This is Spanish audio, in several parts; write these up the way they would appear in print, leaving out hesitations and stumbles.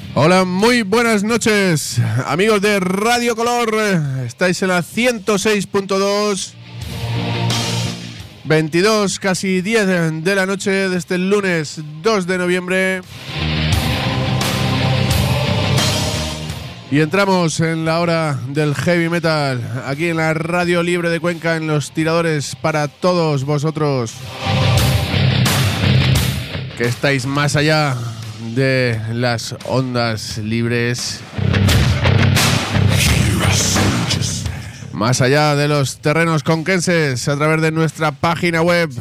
Hola, muy buenas noches, amigos de Radio Color. Estáis en la 106.2, 22, casi 10 de la noche de este lunes 2 de noviembre. Y entramos en la hora del heavy metal, aquí en la Radio Libre de Cuenca, en los tiradores para todos vosotros que estáis más allá de las ondas libres, más allá de los terrenos conquenses, a través de nuestra página web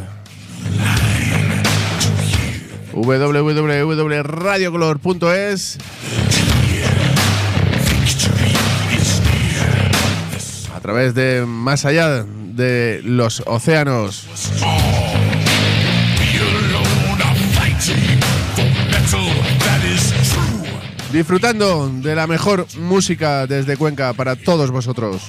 www.radiocolor.es, a través de más allá de los océanos, disfrutando de la mejor música desde Cuenca para todos vosotros.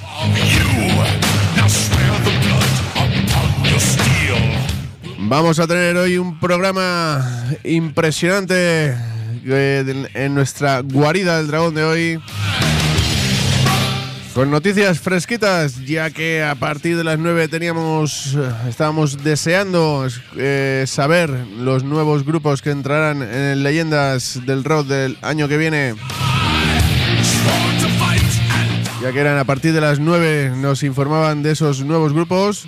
Vamos a tener hoy un programa impresionante en nuestra guarida del dragón de hoy, con noticias fresquitas, ya que a partir de las 9 estábamos deseando saber los nuevos grupos que entrarán en Leyendas del Rock del año que viene. Ya que eran a partir de las 9, nos informaban de esos nuevos grupos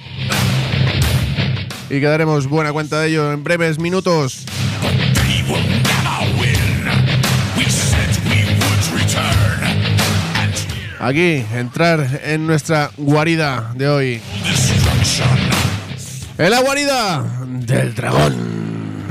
y que daremos buena cuenta de ello en breves minutos. Aquí, entrar en nuestra guarida de hoy. En la guarida del dragón.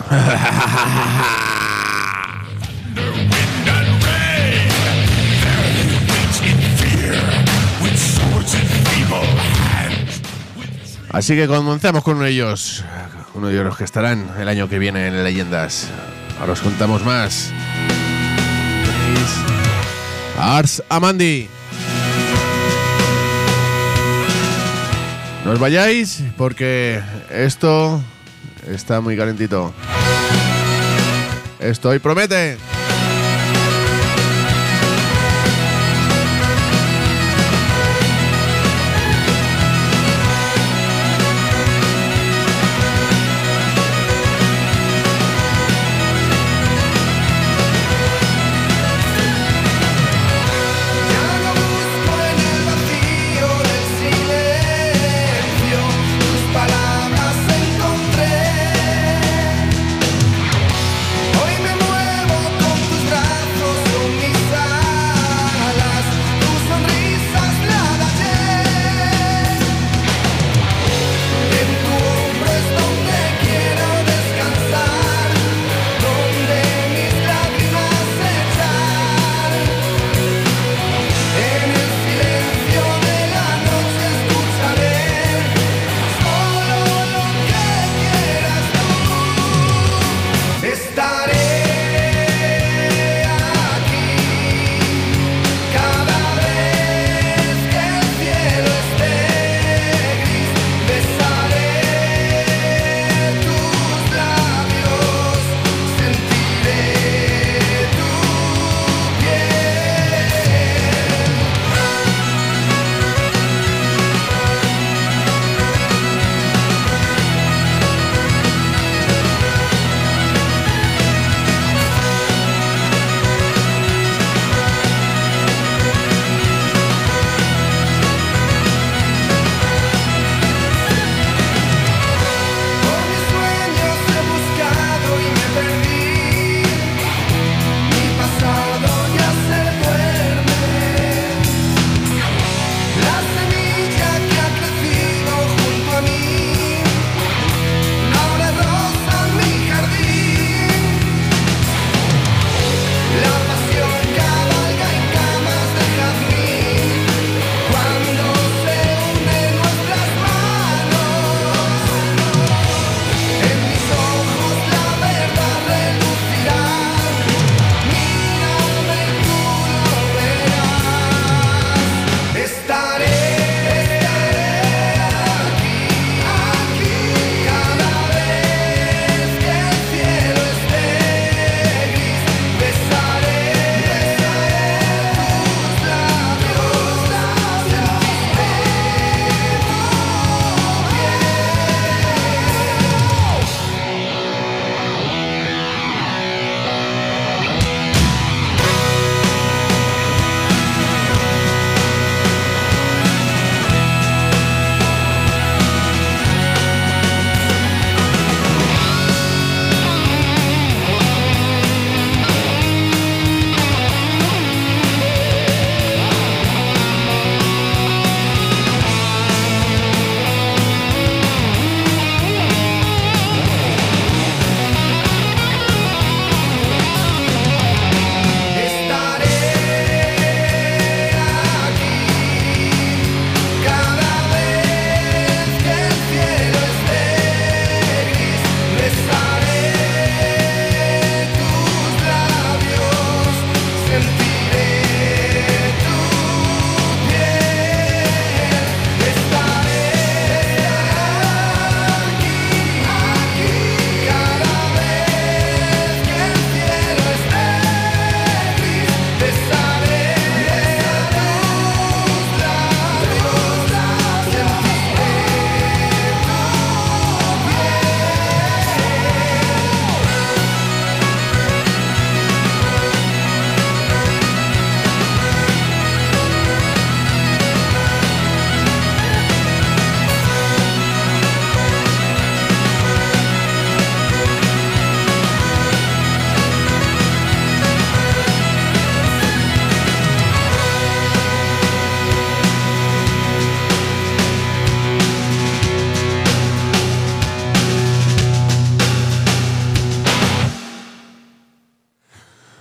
Así que comenzamos con uno de ellos los que estarán el año que viene en Leyendas. Ahora os contamos más. Ars Amandi. No os vayáis porque esto está muy calentito. Esto hoy promete. Hoy me muevo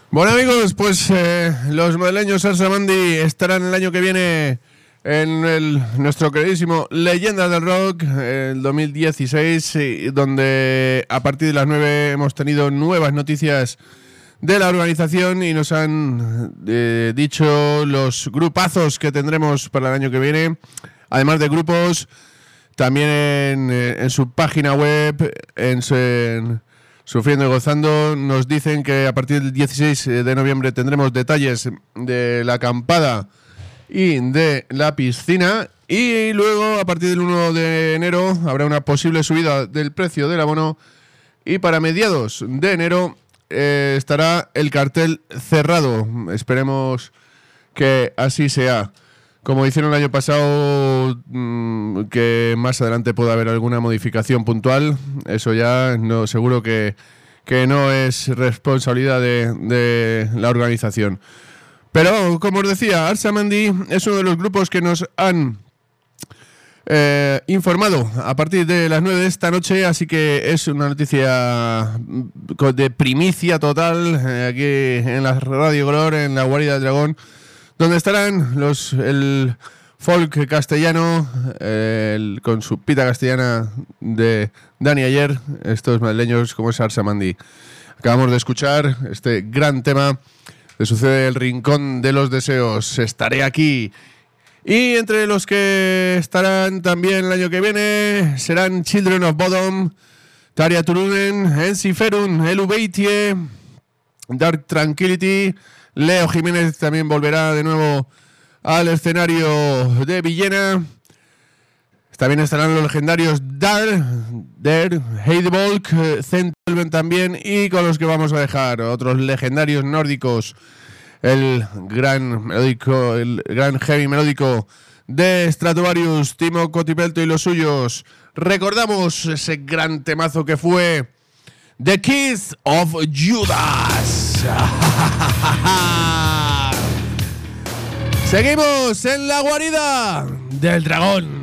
Bueno amigos, pues los madrileños Arsamandi estarán el año que viene en nuestro queridísimo Leyendas del Rock, el 2016, donde a partir de las 9 hemos tenido nuevas noticias de la organización y nos han dicho los grupazos que tendremos para el año que viene. Además de grupos, también en su página web, en Sufriendo y Gozando, nos dicen que a partir del 16 de noviembre tendremos detalles de la acampada y de la piscina. Y luego, a partir del 1 de enero, habrá una posible subida del precio del abono. Y para mediados de enero estará el cartel cerrado. Esperemos que así sea. Como hicieron el año pasado, que más adelante pueda haber alguna modificación puntual, eso ya no, seguro que no es responsabilidad de la organización. Pero, como os decía, Arsamandi es uno de los grupos que nos han informado a partir de las 9 de esta noche, así que es una noticia de primicia total aquí en la Radio Color, en la Guarida del Dragón, donde estarán el folk castellano, con su pita castellana de Dani Ayer, estos madrileños como es Arsamandi. Acabamos de escuchar este gran tema de Sucede el Rincón de los Deseos, Estaré aquí. Y entre los que estarán también el año que viene serán Children of Bodom, Tarja Turunen, Ensiferun, Elu Beitie, Dark Tranquility. Leo Jiménez también volverá de nuevo al escenario de Villena. También estarán los legendarios Der, Heidevolk, Centelven también, y con los que vamos a dejar otros legendarios nórdicos, el gran heavy melódico de Stratovarius, Timo Kotipelto y los suyos. Recordamos ese gran temazo que fue The Kiss of Judas. Seguimos en la guarida del dragón.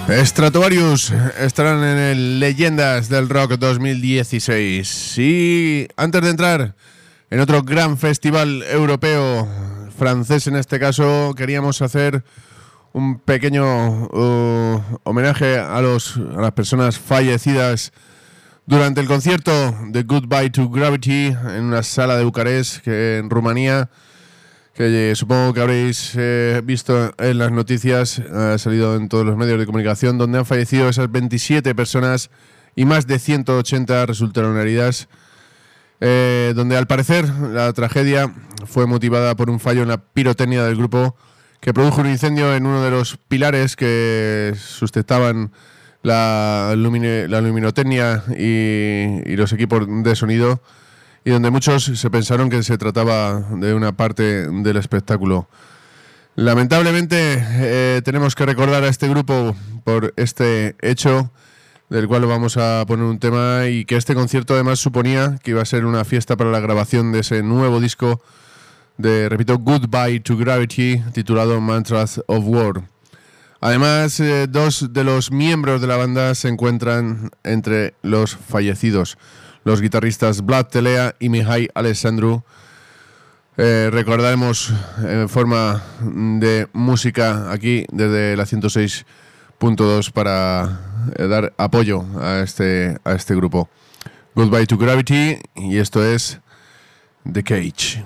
Stratovarius estarán en el Leyendas del Rock 2016. Y antes de entrar en otro gran festival europeo, francés en este caso, queríamos hacer un pequeño homenaje a las personas fallecidas durante el concierto de Goodbye to Gravity en una sala de Bucarest, en Rumanía, que supongo que habréis visto en las noticias, ha salido en todos los medios de comunicación, donde han fallecido esas 27 personas y más de 180 resultaron heridas, donde al parecer la tragedia fue motivada por un fallo en la pirotecnia del grupo que produjo un incendio en uno de los pilares que sustentaban la luminotecnia y los equipos de sonido, y donde muchos se pensaron que se trataba de una parte del espectáculo. Lamentablemente tenemos que recordar a este grupo por este hecho, del cual vamos a poner un tema, y que este concierto además suponía que iba a ser una fiesta para la grabación de ese nuevo disco de, repito, Goodbye to Gravity, titulado Mantras of War. Además, dos de los miembros de la banda se encuentran entre los fallecidos, los guitarristas Vlad Telea y Mihai Alexandru. Recordaremos en forma de música aquí desde la 106.2 para dar apoyo a este grupo. Goodbye to Gravity, y esto es The Cage.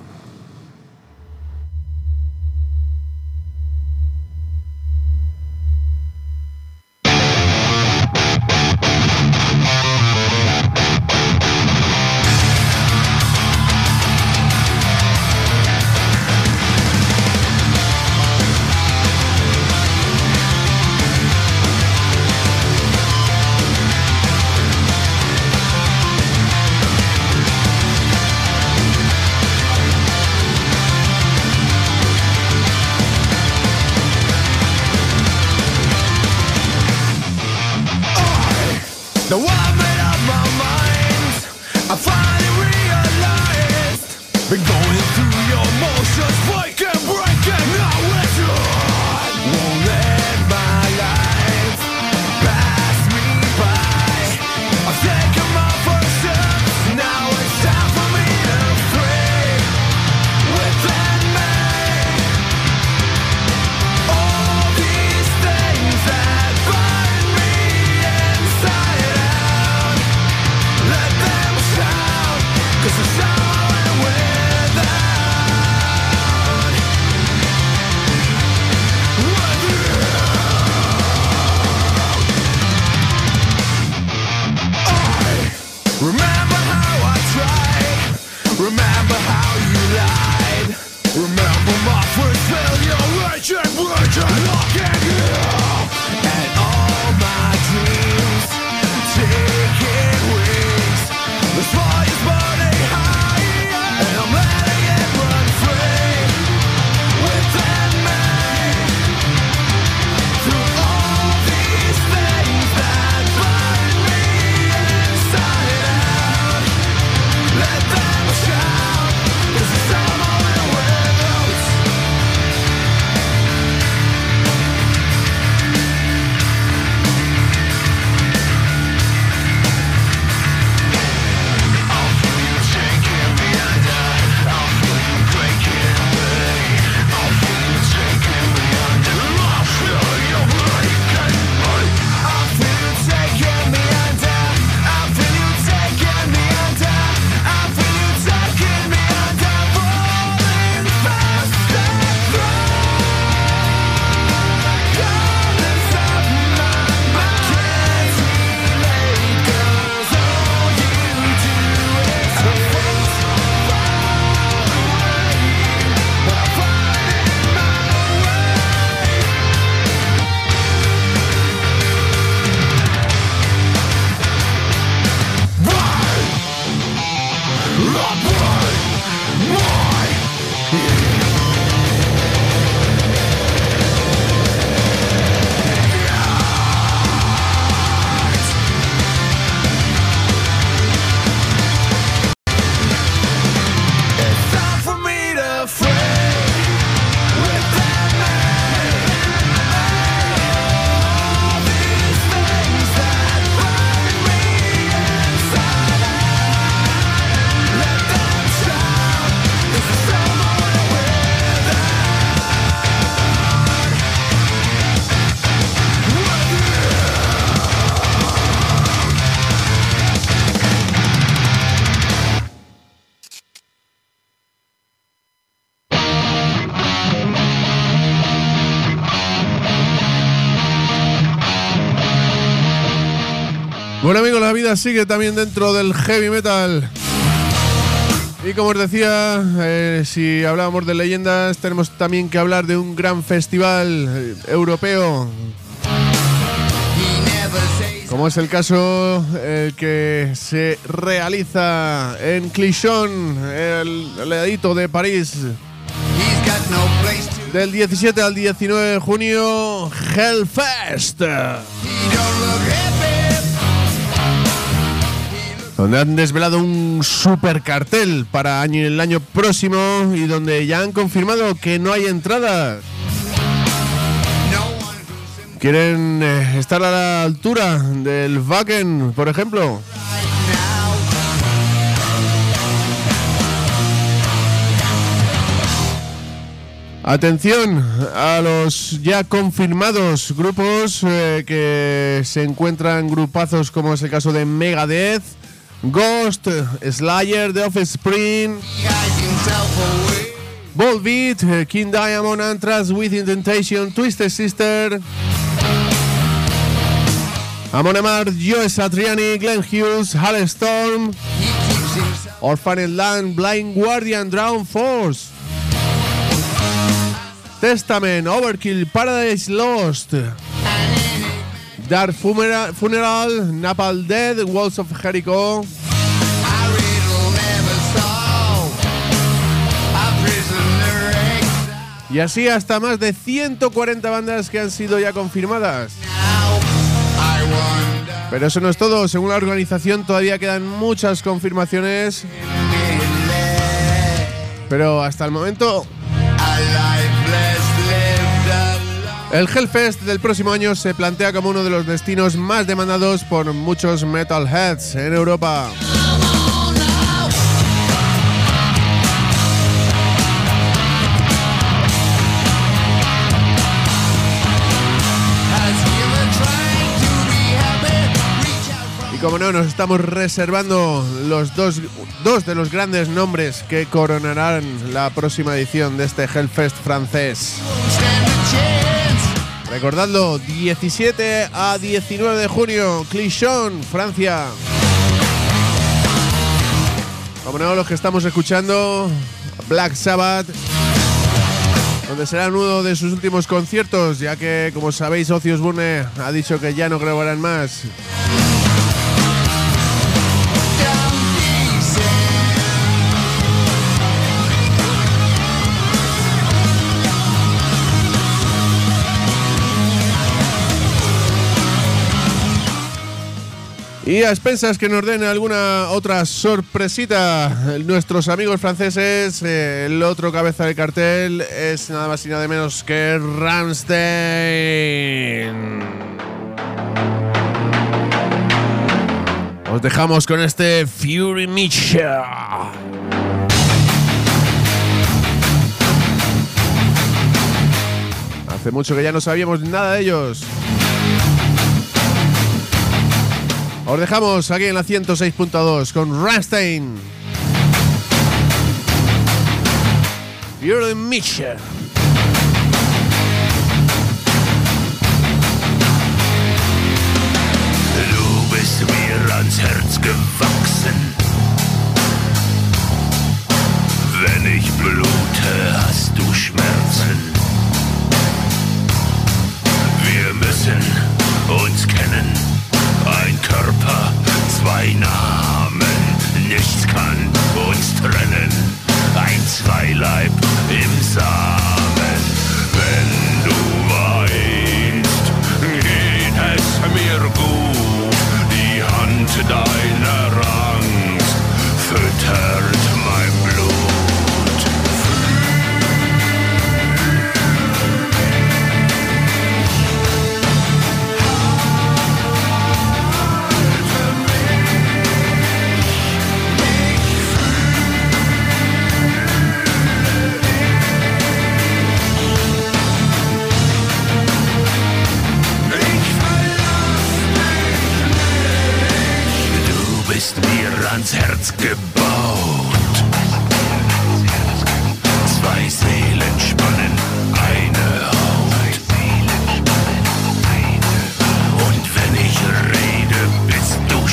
The one I made up my mind, I finally realized. Been going through your motions, breaking, now it's on. Won't let my life pass me by. I've taken my first steps, now it's time for me to free within me all these things that bind me inside out. Bueno amigos, la vida sigue también dentro del heavy metal. Y como os decía, si hablábamos de leyendas, tenemos también que hablar de un gran festival europeo, como es el caso que se realiza en Clichy, el ladito de París, del 17 al 19 de junio, Hellfest, donde han desvelado un super cartel para el año próximo y donde ya han confirmado que no hay entradas. ¿Quieren estar a la altura del Wacken, por ejemplo? Atención a los ya confirmados grupos que se encuentran grupazos, como es el caso de Megadeth, Ghost, Slayer, The Offspring, Volbeat, King Diamond, Anthrax, Within Temptation, Twisted Sister, Amon Amarth, Joe Satriani, Glenn Hughes, Halestorm, Orphaned Land, Blind Guardian, Drown Force, Testament, Overkill, Paradise Lost, Dark Funeral, Napalm Death, Walls of Jericho, y así hasta más de 140 bandas que han sido ya confirmadas. Pero eso no es todo, según la organización todavía quedan muchas confirmaciones, pero hasta el momento el Hellfest del próximo año se plantea como uno de los destinos más demandados por muchos metalheads en Europa. Y como no, nos estamos reservando los dos de los grandes nombres que coronarán la próxima edición de este Hellfest francés. Recordadlo, 17 a 19 de junio, Clichy, Francia. Como no, los que estamos escuchando, Black Sabbath, donde será uno de sus últimos conciertos, ya que, como sabéis, Ozzy Osbourne ha dicho que ya no grabarán más. Y a expensas que nos den alguna otra sorpresita nuestros amigos franceses, el otro cabeza de cartel es nada más y nada menos que Rammstein. Os dejamos con este Fury Mixture. Hace mucho que ya no sabíamos nada de ellos. Os dejamos aquí en la 106.2 con Rammstein. Fury Mixture. Du bist mir ans Herz gewachsen. Wenn ich blute, hast du Schmerzen. Wir müssen uns kennen. Ein Körper, zwei Namen, nichts kann uns trennen. Ein Zweileib im Samen. Wenn du weinst, geht es mir gut. Die Hand deiner Angst füttert mein Blut. Bist mir ans Herz gebaut. Zwei Seelen spannen eine Haut. Und wenn ich rede, bist du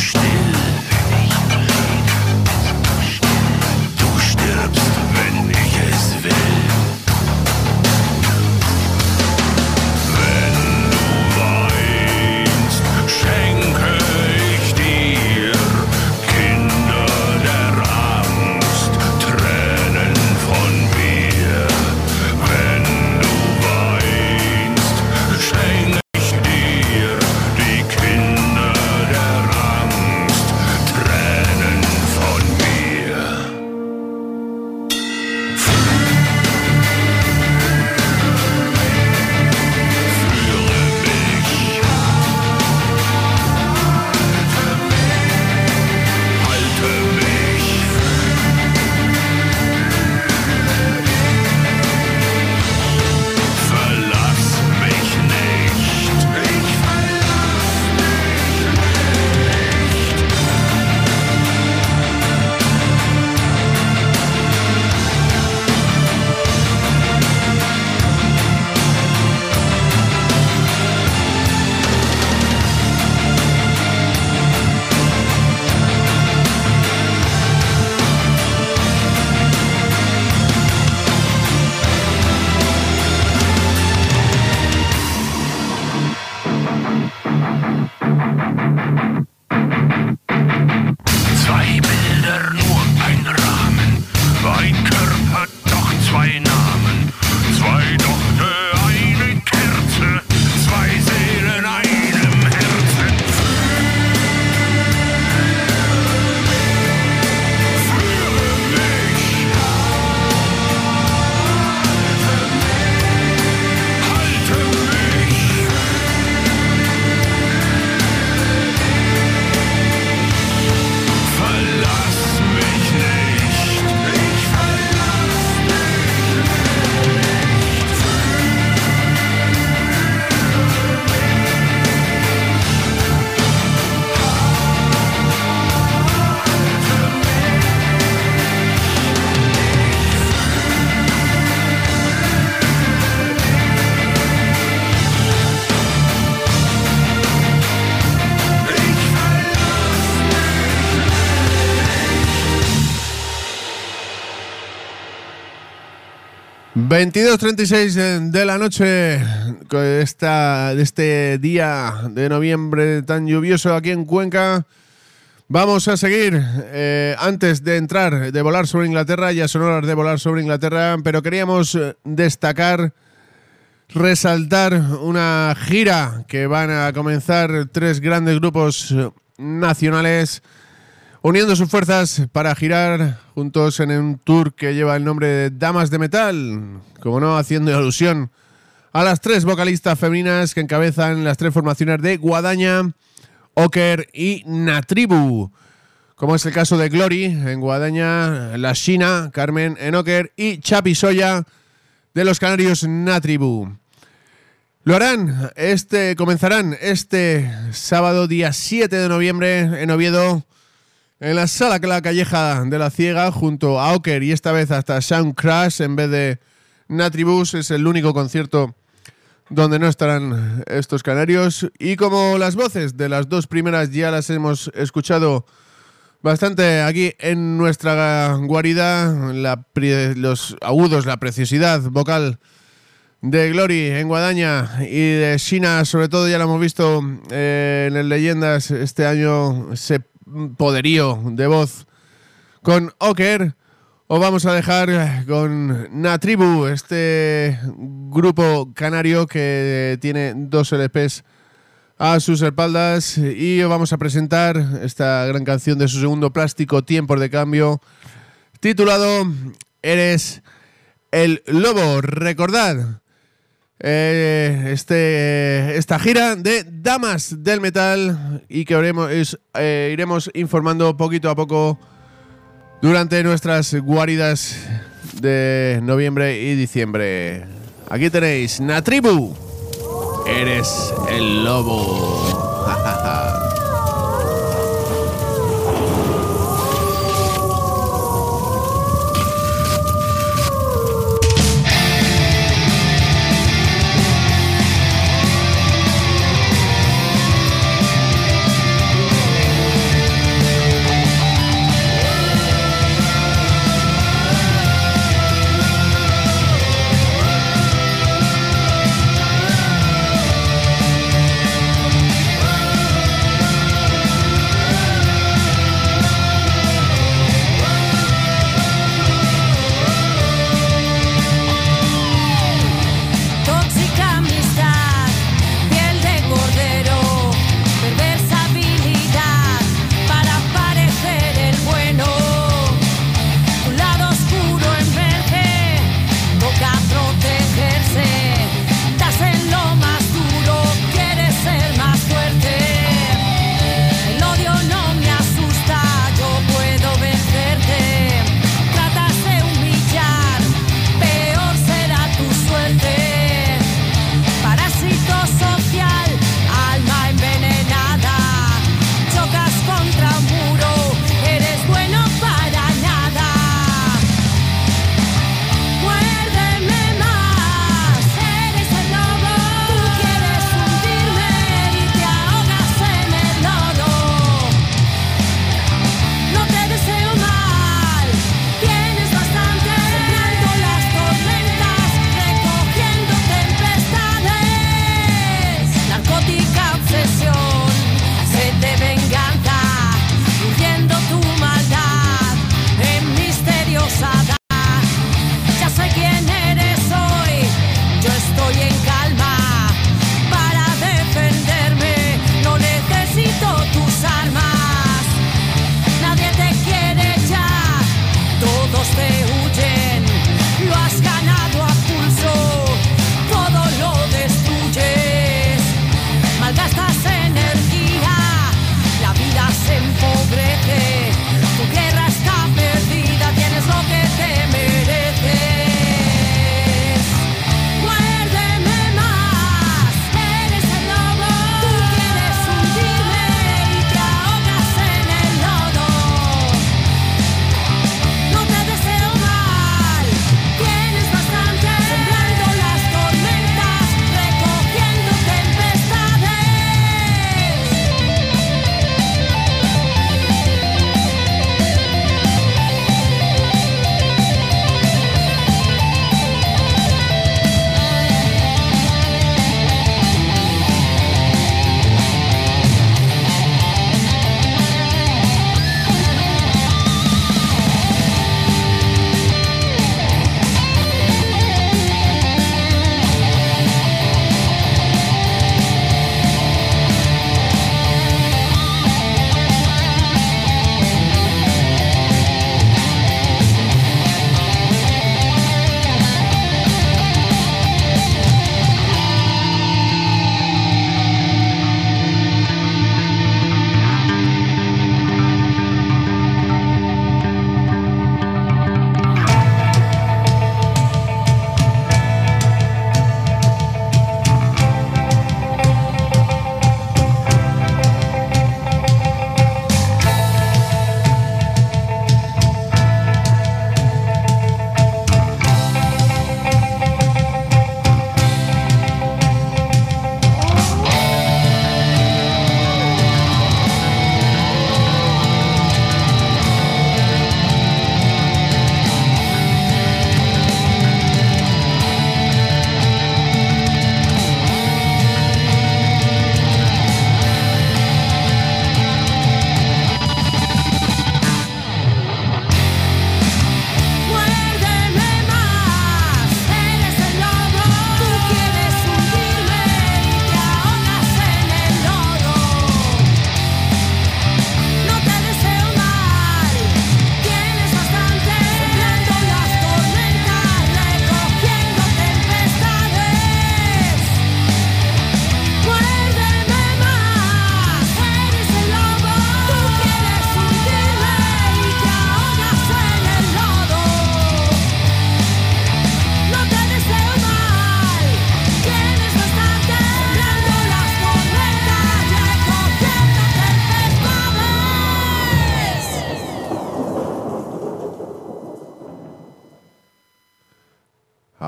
22:36 de la noche de este día de noviembre tan lluvioso aquí en Cuenca. Vamos a seguir. Antes de entrar, de volar sobre Inglaterra, ya son horas de volar sobre Inglaterra, pero queríamos destacar, resaltar una gira que van a comenzar 3 grandes grupos nacionales uniendo sus fuerzas para girar juntos en un tour que lleva el nombre de Damas de Metal, como no, haciendo alusión a las 3 vocalistas femeninas que encabezan las 3 formaciones de Guadaña, Oker y Natribu, como es el caso de Glory en Guadaña, La China, Carmen en Oker y Chapi Soya de los canarios Natribu. Lo harán, comenzarán este sábado día 7 de noviembre en Oviedo, en la Sala La Calleja de la Ciega, junto a Oker y esta vez hasta Sound Crash en vez de Natribus. Es el único concierto donde no estarán estos canarios. Y como las voces de las 2 primeras ya las hemos escuchado bastante aquí en nuestra guarida, los agudos, la preciosidad vocal de Glory en Guadaña y de China, sobre todo ya lo hemos visto en el Leyendas este año, ese poderío de voz con Oker. Os vamos a dejar con Natribu, este grupo canario que tiene 2 LPs a sus espaldas, y os vamos a presentar esta gran canción de su segundo plástico, Tiempos de Cambio, titulado Eres el Lobo. Recordad esta gira de Damas del Metal, y que iremos informando poquito a poco durante nuestras guaridas de noviembre y diciembre. Aquí tenéis Natribu, Eres el Lobo.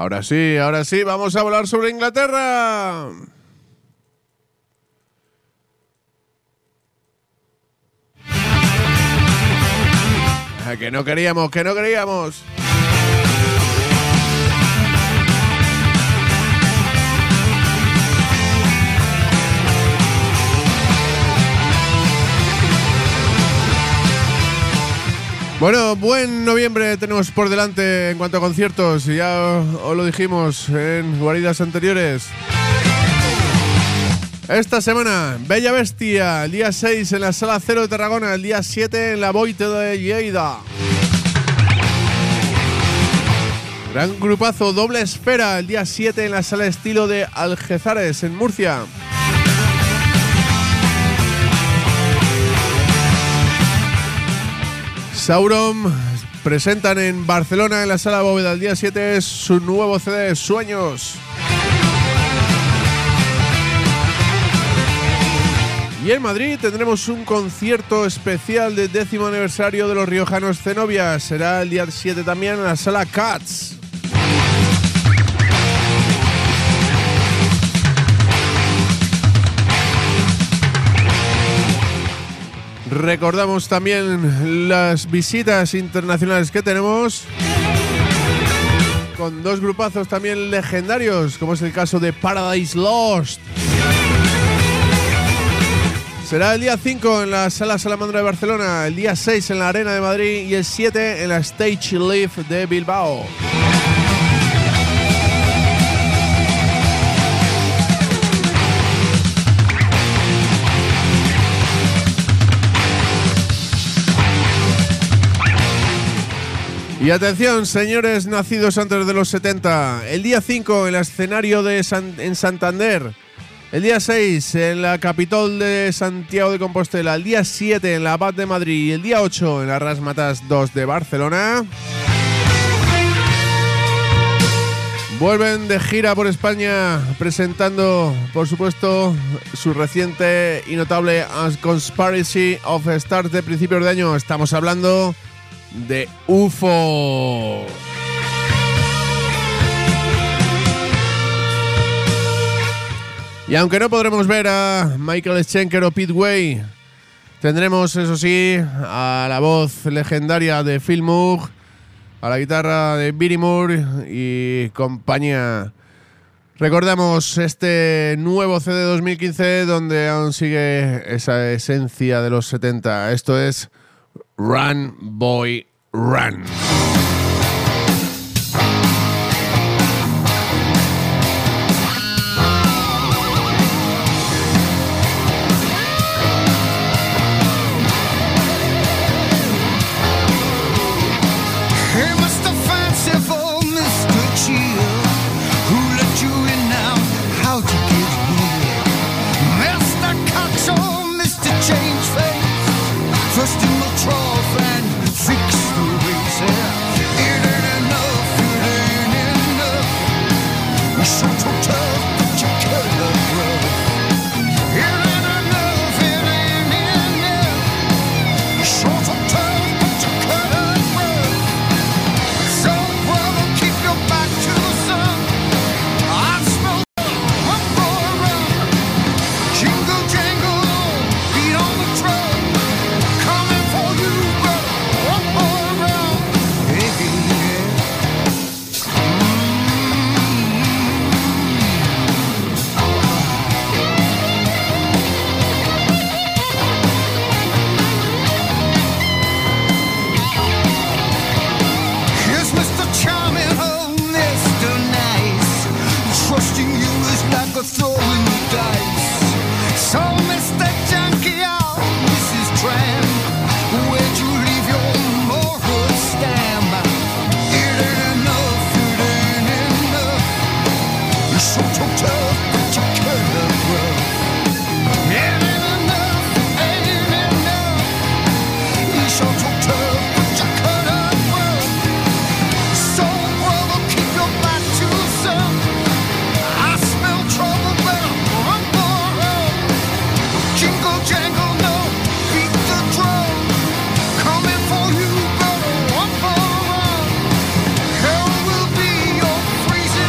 Ahora sí, vamos a hablar sobre Inglaterra. Que no queríamos. Bueno, buen noviembre tenemos por delante en cuanto a conciertos. Ya os lo dijimos en guaridas anteriores. Esta semana, Bella Bestia, el día 6 en la Sala 0 de Tarragona, el día 7 en la Boite de Lleida. Gran grupazo, Doble Esfera, el día 7 en la Sala Estilo de Algezares, en Murcia. Sauron presentan en Barcelona, en la Sala Bóveda, el día 7, su nuevo CD, Sueños. Y en Madrid tendremos un concierto especial del 10º aniversario de los riojanos Zenobia. Será el día 7 también en la Sala Cats. Recordamos también las visitas internacionales que tenemos, con dos grupazos también legendarios, como es el caso de Paradise Lost. Será el día 5 en la Sala Salamandra de Barcelona, el día 6 en la Arena de Madrid y el 7 en la Stage Live de Bilbao. Y atención, señores nacidos antes de los 70, el día 5 en el escenario en Santander, el día 6 en la Capitol de Santiago de Compostela, el día 7 en la Abad de Madrid y el día 8 en la Razzmatazz 2 de Barcelona. Vuelven de gira por España presentando, por supuesto, su reciente y notable Conspiracy of Stars de principios de año. Estamos hablando de UFO. Y aunque no podremos ver a Michael Schenker o Pete Way, tendremos, eso sí, a la voz legendaria de Phil Moog, a la guitarra de Billy Moore y compañía. Recordamos este nuevo CD 2015 donde aún sigue esa esencia de los 70. Esto es Run Boy Run. Freezing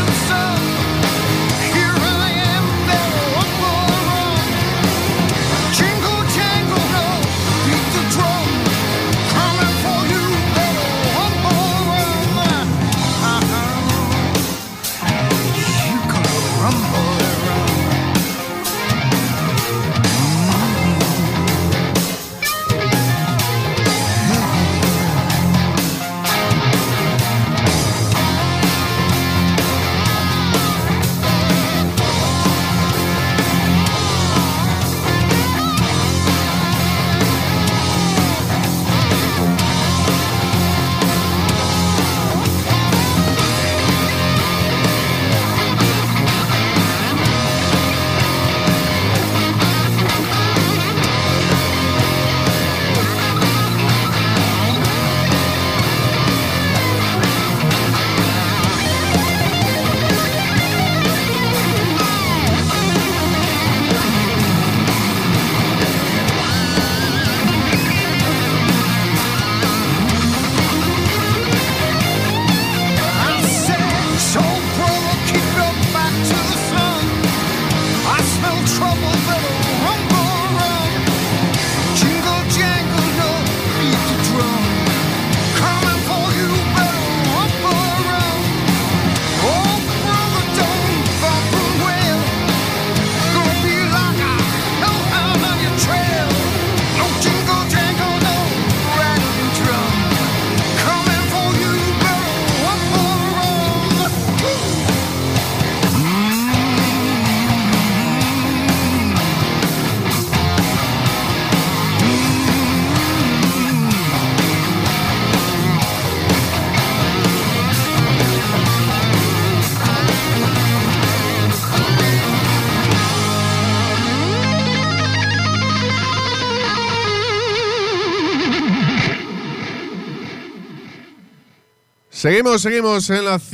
Seguimos en la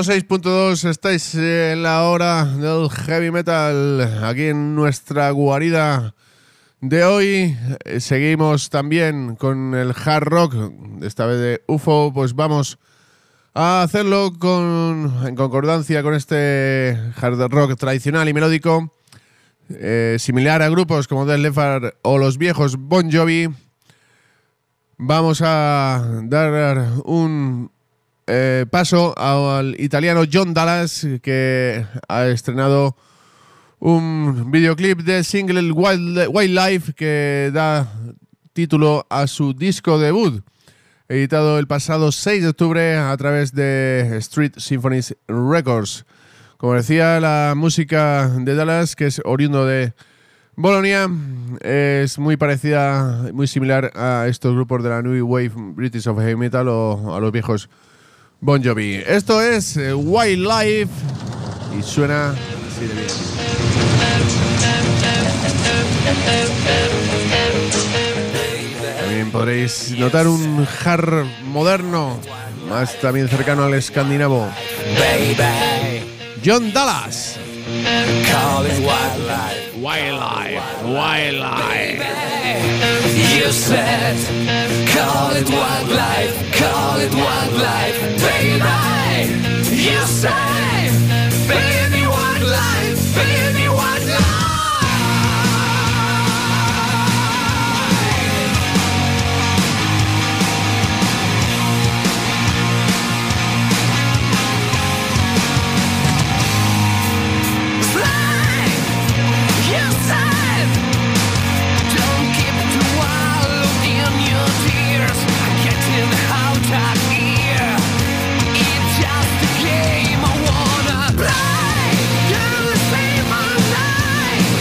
106.2, estáis en la hora del heavy metal, aquí en nuestra guarida de hoy. Seguimos también con el hard rock, esta vez de UFO, pues vamos a hacerlo en concordancia con este hard rock tradicional y melódico, similar a grupos como Def Leppard o los viejos Bon Jovi. Vamos a dar un paso al italiano John Dallas, que ha estrenado un videoclip del single Wildlife que da título a su disco debut, editado el pasado 6 de octubre a través de Street Symphonies Records. Como decía, la música de Dallas, que es oriundo de Bolonia, es muy parecida, muy similar a estos grupos de la New Wave British of Heavy Metal o a los viejos Bon Jovi. Esto es Wildlife y suena así de bien. También podréis notar un hard moderno, más también cercano al escandinavo. John Dallas. Call it wildlife. Wildlife. You said, call it wildlife, baby. You say, baby, wildlife, baby, wildlife. It's just a game I wanna play. You save my life.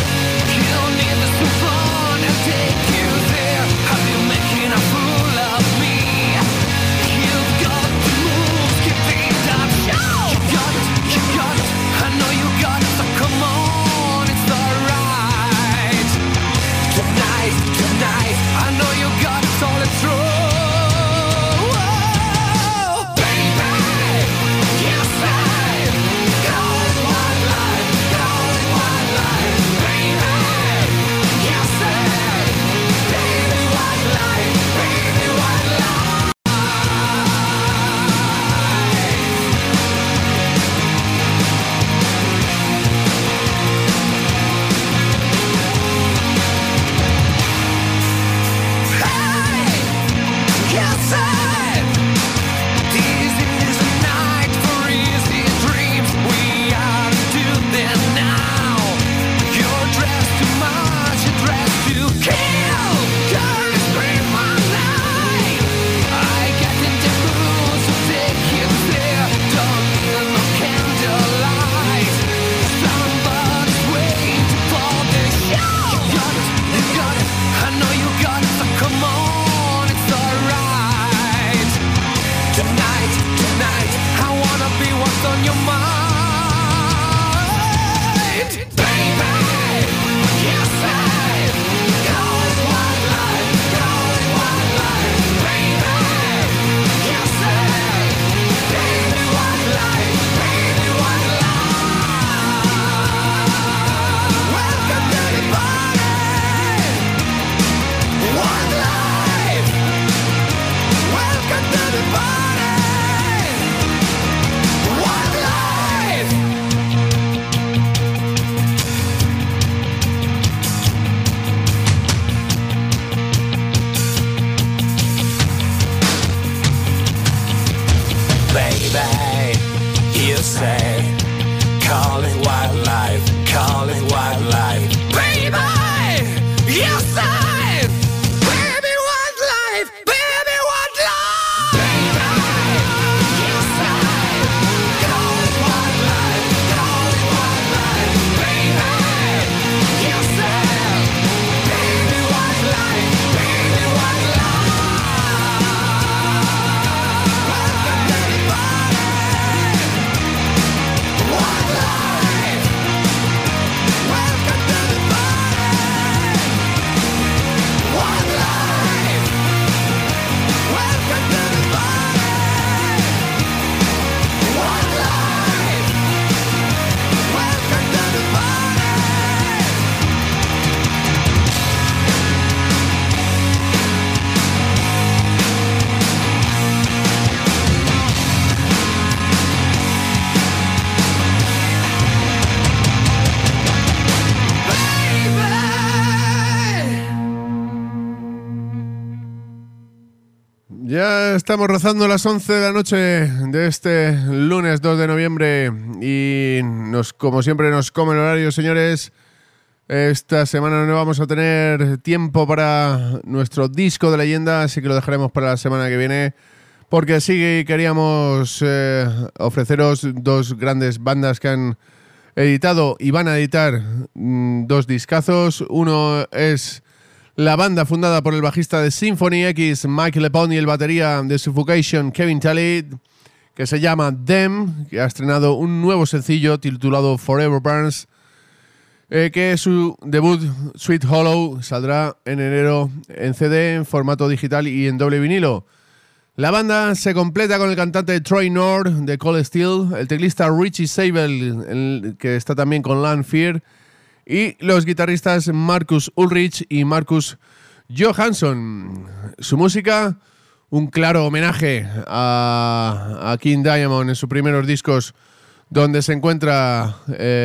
Ya estamos rozando las 11 de la noche de este lunes 2 de noviembre y como siempre nos come el horario, señores. Esta semana no vamos a tener tiempo para nuestro disco de leyenda, así que lo dejaremos para la semana que viene, porque sí queríamos ofreceros dos grandes bandas que han editado y van a editar dos discazos. Uno es la banda fundada por el bajista de Symphony X, Mike Lepone, y el batería de Suffocation, Kevin Talley, que se llama Them, que ha estrenado un nuevo sencillo titulado Forever Burns, que su debut, Sweet Hollow, saldrá en enero en CD, en formato digital y en doble vinilo. La banda se completa con el cantante Troy Nord de Cold Steel, el teclista Richie Sable, que está también con Land Fear, y los guitarristas Marcus Ulrich y Marcus Johansson. Su música, un claro homenaje a King Diamond en sus primeros discos, donde se encuentra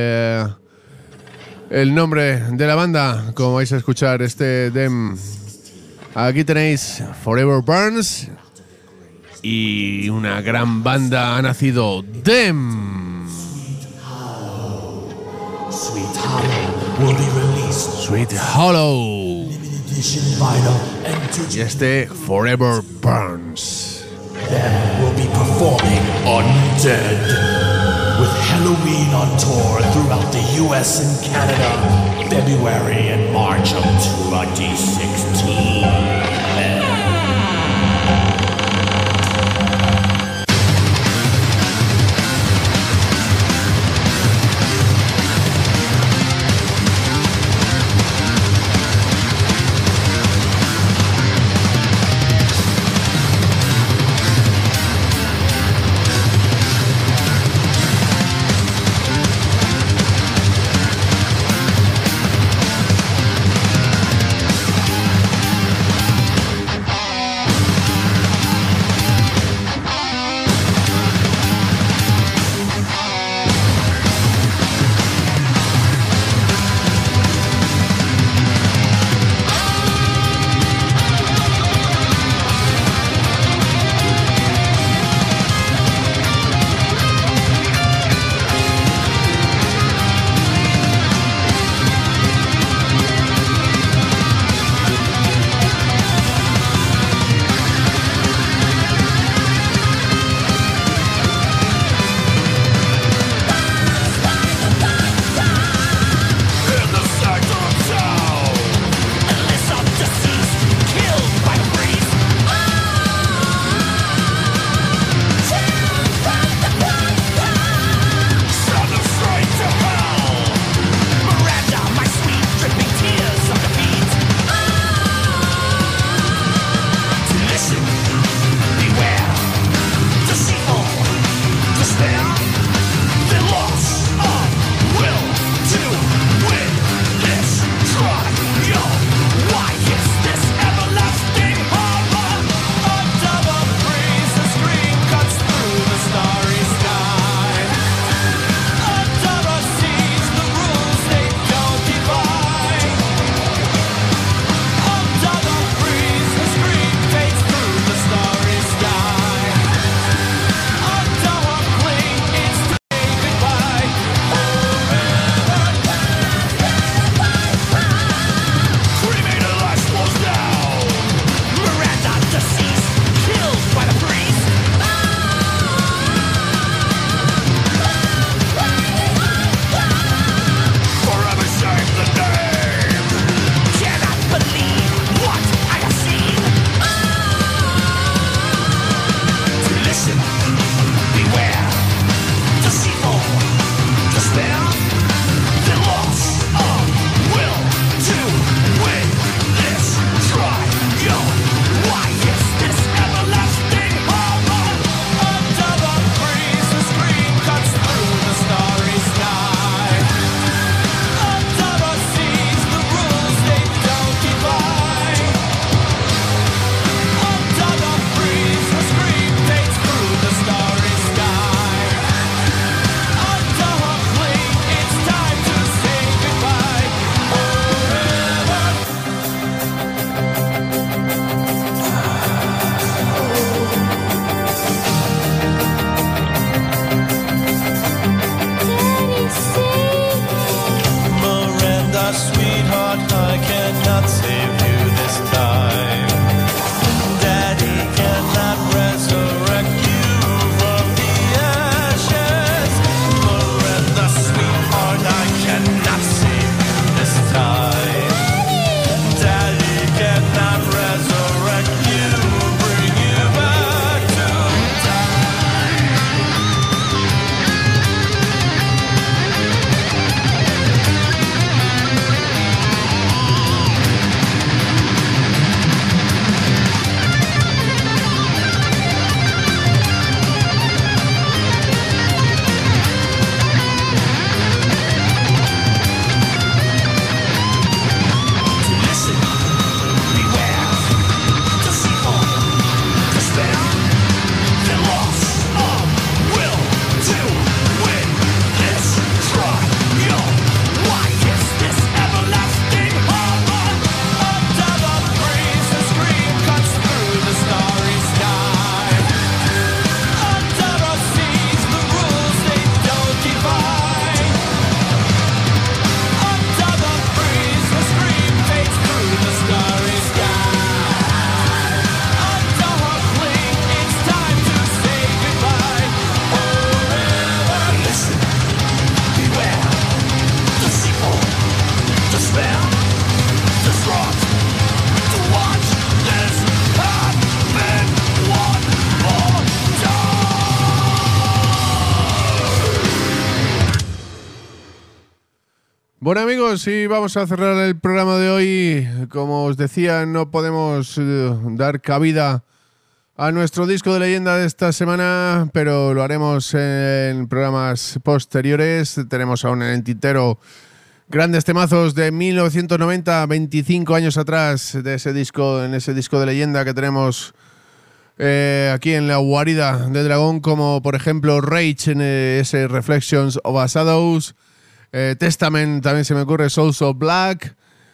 el nombre de la banda, como vais a escuchar, este Them. Aquí tenéis Forever Burns y una gran banda ha nacido, Them. Sweet Hollow will be released. Sweet Hollow. Limited edition vinyl and Y este Forever Burns. Them will be performing Undead with Halloween on tour throughout the US and Canada, February and March of 2016. sweetheart, I cannot save you this time. Daddy cannot resurrect you from the ashes. Miranda, sweetheart, I cannot save you this time. Daddy cannot resurrect you, bring you back to Bueno amigos, y vamos a cerrar el programa de hoy. Como os decía, no podemos dar cabida a nuestro disco de leyenda de esta semana, pero lo haremos en programas posteriores. Tenemos aún en el tintero grandes temazos de 1990, 25 años atrás de ese disco, en ese disco de leyenda que tenemos aquí en la guarida de Dragón, como por ejemplo Rage en ese Reflections of a Shadows. Testament también se me ocurre, Souls of Black,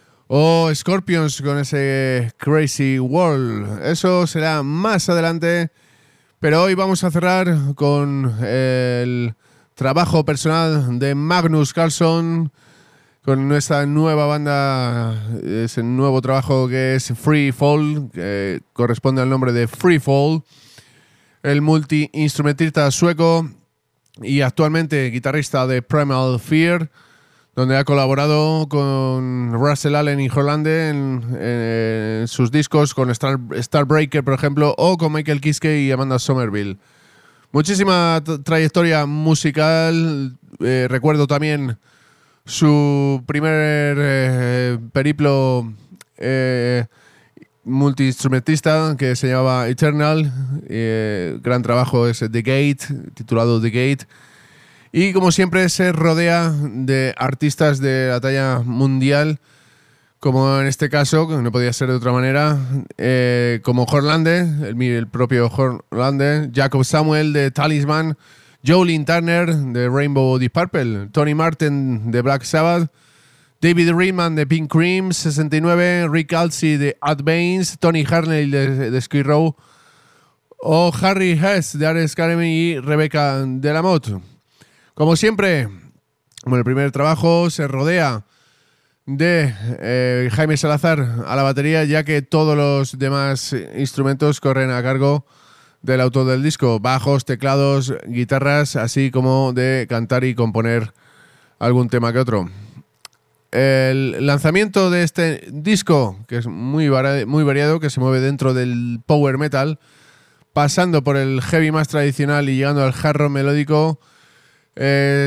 o Scorpions con ese Crazy World. Eso será más adelante, pero hoy vamos a cerrar con el trabajo personal de Magnus Carlsson, con nuestra nueva banda, ese nuevo trabajo que es Free Fall, que corresponde al nombre de Free Fall, el multi-instrumentista sueco y actualmente guitarrista de Primal Fear, donde ha colaborado con Russell Allen y Hollande en sus discos, con Starbreaker, por ejemplo, o con Michael Kiske y Amanda Somerville. Muchísima trayectoria musical. Recuerdo también su primer periplo multiinstrumentista, que se llamaba Eternal. Gran trabajo es The Gate, titulado The Gate. Y como siempre se rodea de artistas de la talla mundial, como en este caso, que no podía ser de otra manera, como Horlande, el propio Horlande, Jacob Samuel de Talisman, Joe Lynn Turner de Rainbow Deep Purple, Tony Martin de Black Sabbath, David Riemann de Pink Cream 69, Rick Alsey de Advanced, Tony Harney de Skid Row, o Harry Hess de Ares Academy y Rebecca de la Motte. Como siempre, como el primer trabajo, se rodea de Jaime Salazar a la batería, ya que todos los demás instrumentos corren a cargo del autor del disco: bajos, teclados, guitarras, así como de cantar y componer algún tema que otro. El lanzamiento de este disco, que es muy variado, que se mueve dentro del power metal, pasando por el heavy más tradicional y llegando al hard rock melódico, se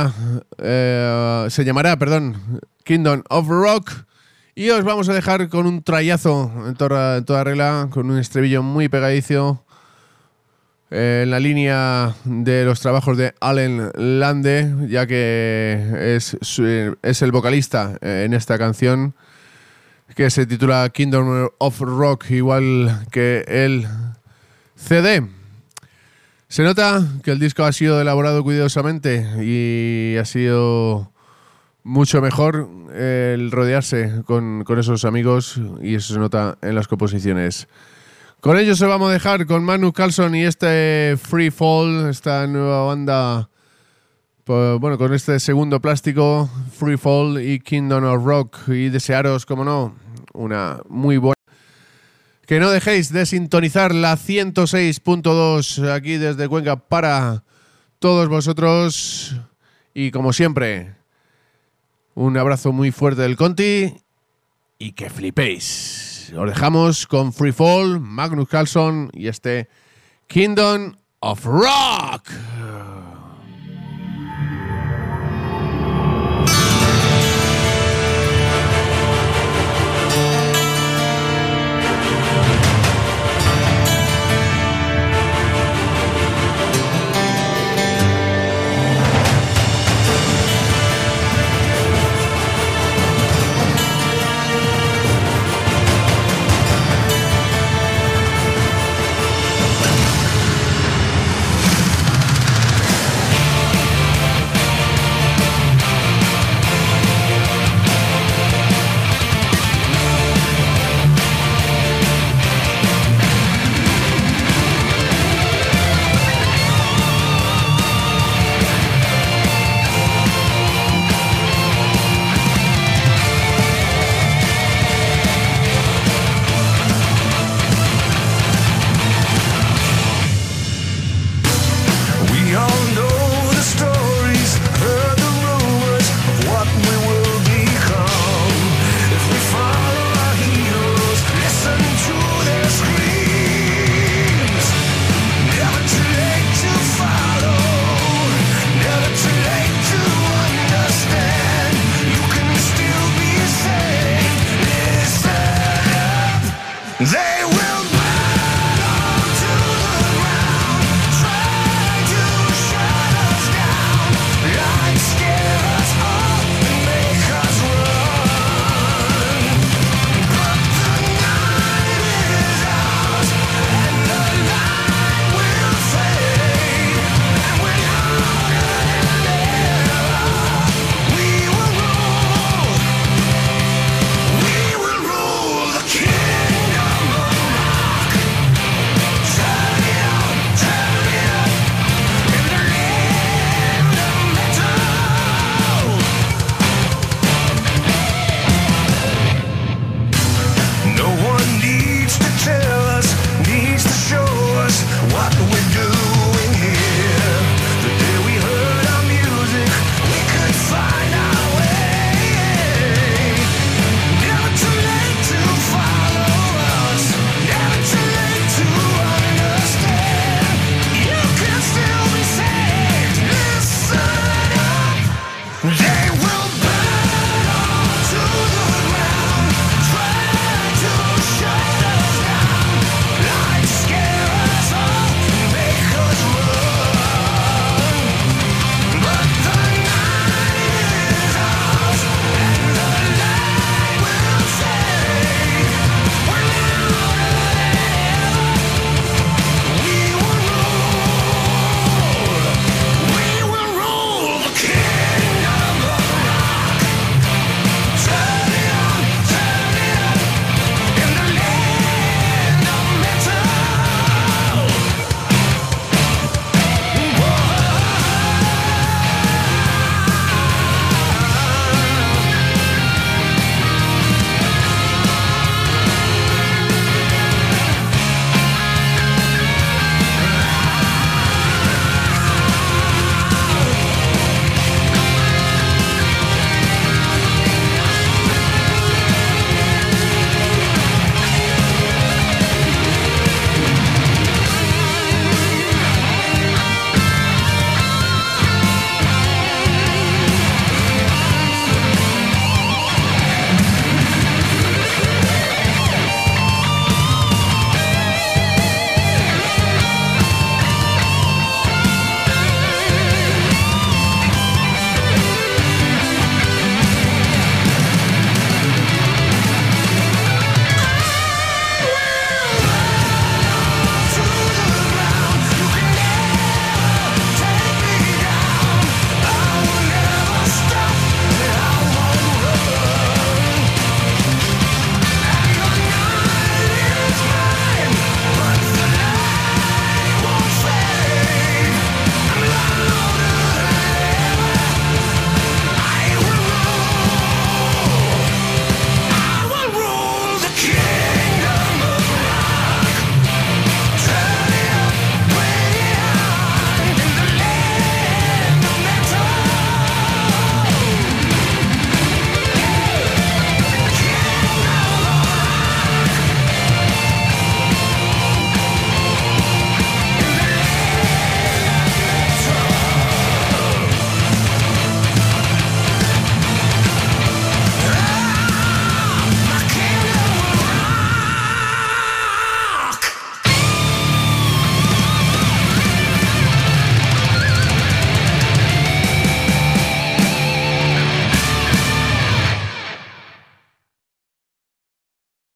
llamará Kingdom of Rock, y os vamos a dejar con un trayazo en toda regla, con un estribillo muy pegadizo, en la línea de los trabajos de Allen Lande, ya que es el vocalista en esta canción, que se titula Kingdom of Rock, igual que el CD. Se nota que el disco ha sido elaborado cuidadosamente y ha sido mucho mejor el rodearse con esos amigos, y eso se nota en las composiciones. Con ello se vamos a dejar con Magnus Carlsson y este Free Fall, esta nueva banda Pues, bueno, con este segundo plástico, Free Fall y Kingdom of Rock, y desearos, como no, una muy buena... Que no dejéis de sintonizar la 106.2 aquí desde Cuenca para todos vosotros. Y como siempre, un abrazo muy fuerte del Conti y que flipéis. Os dejamos con Free Fall, Magnus Carlson y este Kingdom of Rock.